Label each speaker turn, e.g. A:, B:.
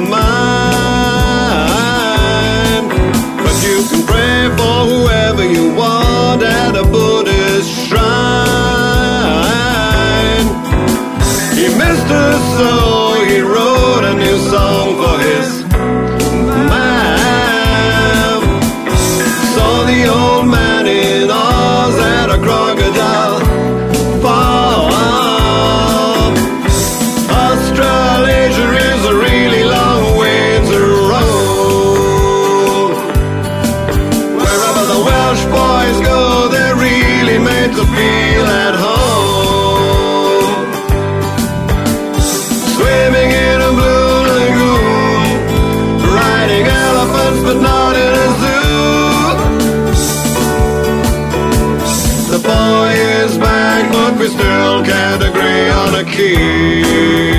A: mine. But you can pray for whoever you want at a Buddhist shrine. He missed her so he wrote a new song for his man. Saw the old man in Oz at a crocodile farm. Australasia is a really long way to roam. Wherever the Welsh boys go, they're really made to feel at home. Swimming in a blue lagoon, riding elephants but not in a zoo. The boy is back, but we still can't agree on a key.